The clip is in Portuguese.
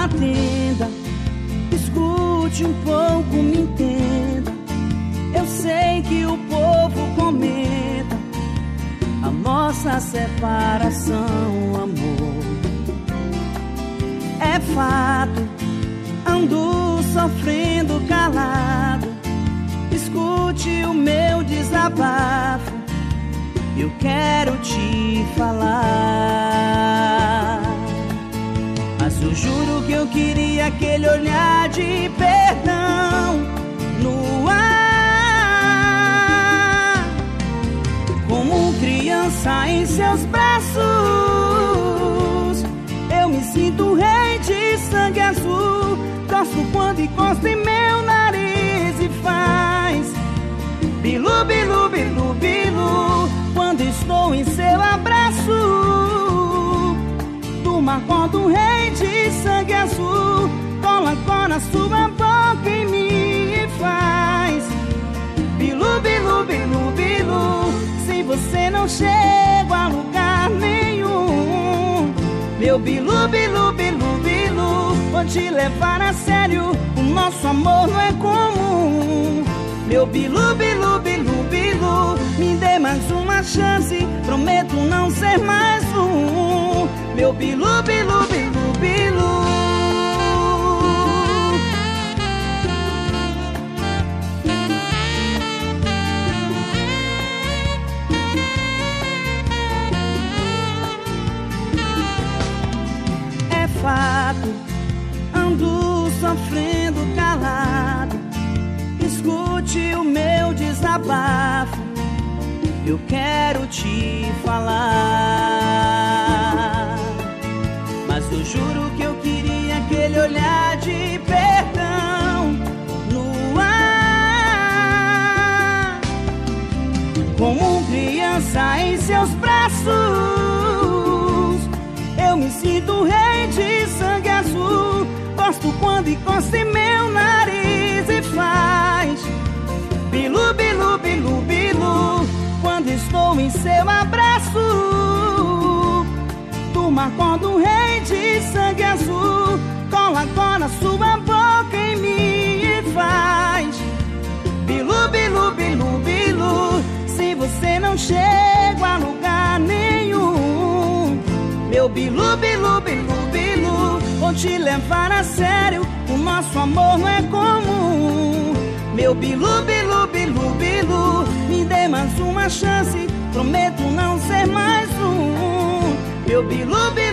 na tenda, escute um pouco, me entenda. Eu sei que o povo comenta a nossa separação, amor. É fato, ando sofrendo calado. Escute o meu desabafo, eu quero te falar. Mas eu juro que eu queria aquele olhar de perdão no ar, como criança em seus braços. Eu me sinto rei de sangue azul. Gosto quando encosta em meu nariz e faz bilu, bilu, bilu, bilu. Quando estou em seu abraço, turma quando um rei de sangue azul cola na sua boca em mim e faz bilu, bilu, bilu, bilu. Sem você não chego a lugar nenhum. Meu bilu, bilu, bilu, bilu. Vou te levar a sério, o nosso amor não é comum. Meu bilu, bilu, bilu, bilu. Me dê mais uma chance, prometo não ser mais um. Meu bilu, bilu, bilu, bilu. É fato, ando sofrendo calado. Escute o meu desabafo, eu quero te falar. Mas eu juro que eu queria aquele olhar de perdão no ar, como criança em seus braços. Eu me sinto rei de sangue azul. Gosto quando encosta em meu nariz e faz bilu, bilu, bilu, bilu. Quando estou em seu abraço, turma quando um rei de sangue azul cola sua boca em mim e faz bilu, bilu, bilu, bilu. Sem você não chego a lugar nenhum. Meu bilu, bilu, bilu, bilu. Vou te levar a sério, o nosso amor não é comum. Meu bilu, bilu, bilu, bilu. Me dê mais uma chance, prometo não ser mais um. Meu bilu, bilu.